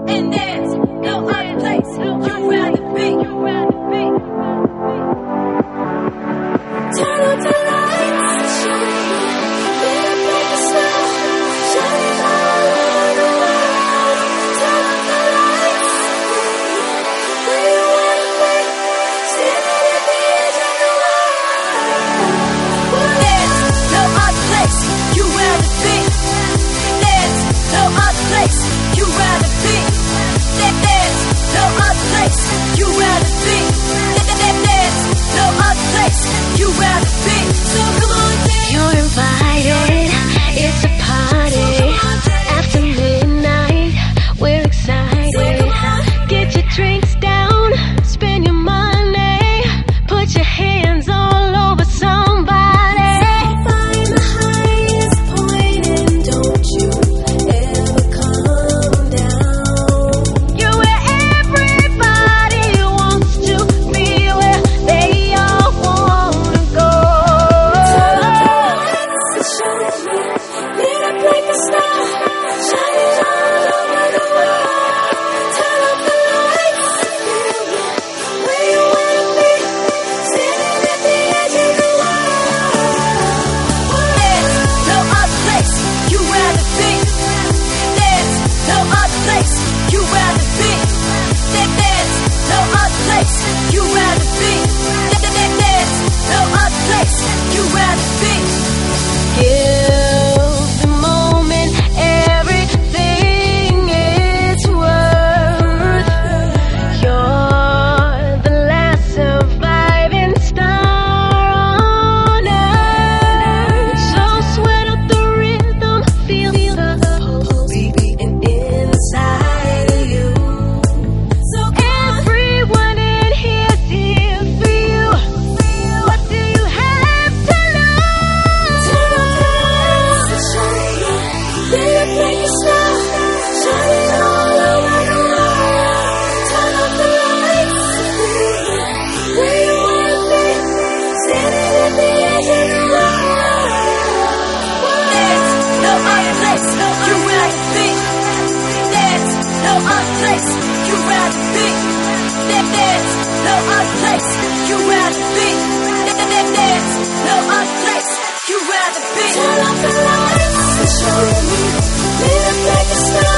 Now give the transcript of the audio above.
And there's no other place you'd rather be. Turn on the lights, let it break the snow, shine it all over the world. Turn on the lights, where you wanna be, standing at the edge of the world. There's no other place you'd rather be. There's no other place you'd rather be. There's no other place you'd rather be. There's no other place you'd rather be. So come on, dance. You're invited, it's a party. After midnight, we're excited. Get your drinks down, spend your money. Put your hands all over somebody. Find the highest point and don't you ever come down. You're where everybody wants to be, where they all wanna go. Turn up the lights and show me. Let it break the snow, shine it all over the world. Turn up the lights, where you wanna be, standing at the edge of the world. There's no other place you'd rather be. There's no other place you'd rather be. There's no other place you'd rather be. There's no other place you'd rather be. Give the moment everything it's worth. You're the last surviving star on earth. So sweat out the rhythm, feel the pulse beating inside of you. So Everyone in here's here for you. What do you have to lose? turn up the lights and show me. Let it break the snow, shine it all over the world. Turn up the lights, where you wanna be, standing at the edge of the world. There's no other place you'd rather be. There's no other place you'd rather be. There's no other place you'd rather be. There's no other place you'd rather be. Turn up the lights and show me. Let it break the snow.